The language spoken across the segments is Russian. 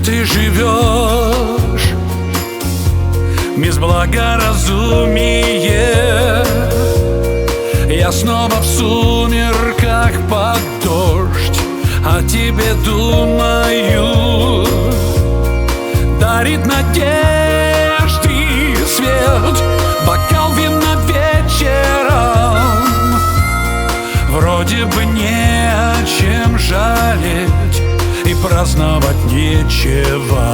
ты живешь без благоразумия. Я снова в сумерках под дождь о тебе думаю. Дарит надежды свет бокал вина вечером. Вроде бы не о чем жалеть и праздновать нечего.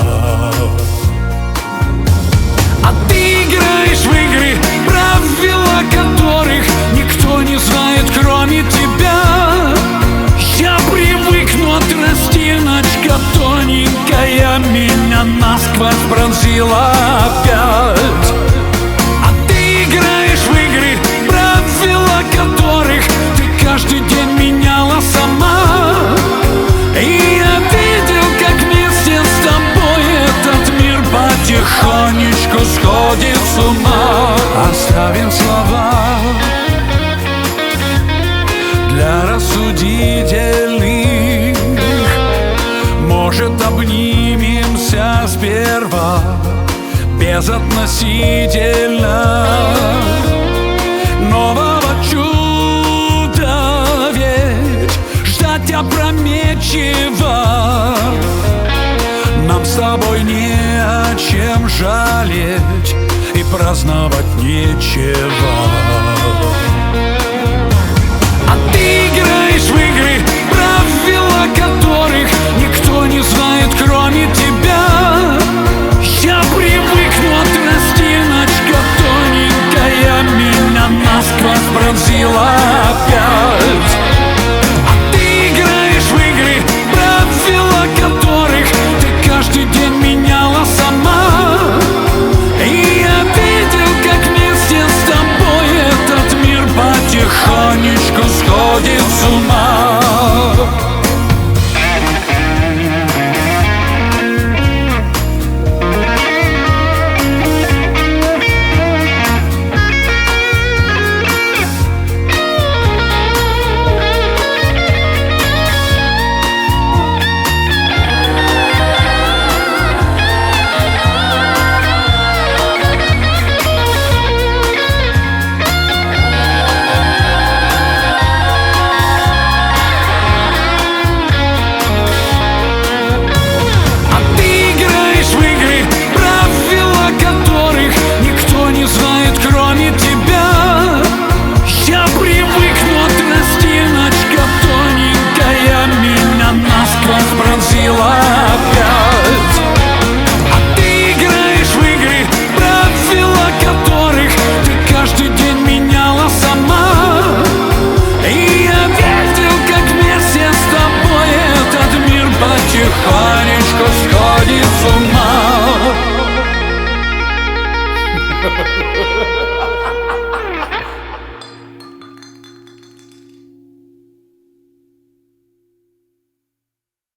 А ты играешь в игры, правила которых никто не знает, кроме тебя. Я привыкну, а тростиночка тоненькая меня насквозь пронзила опять. А ты играешь в игры, правила которых ты каждый день меняла сама. И я видел, как вместе с тобой этот мир потихонечку сходит с ума. Оставим слова для рассудительных. Может, обнимемся сперва безотносительно нового чуда, ведь ждать опрометчиво. Нам с тобой не о чем жалеть и праздновать нечего. А ты играешь в игры, правила которых никто не знает, кроме тебя. Я привыкну, а тростиночка тоненькая меня насквозь пронзила опять.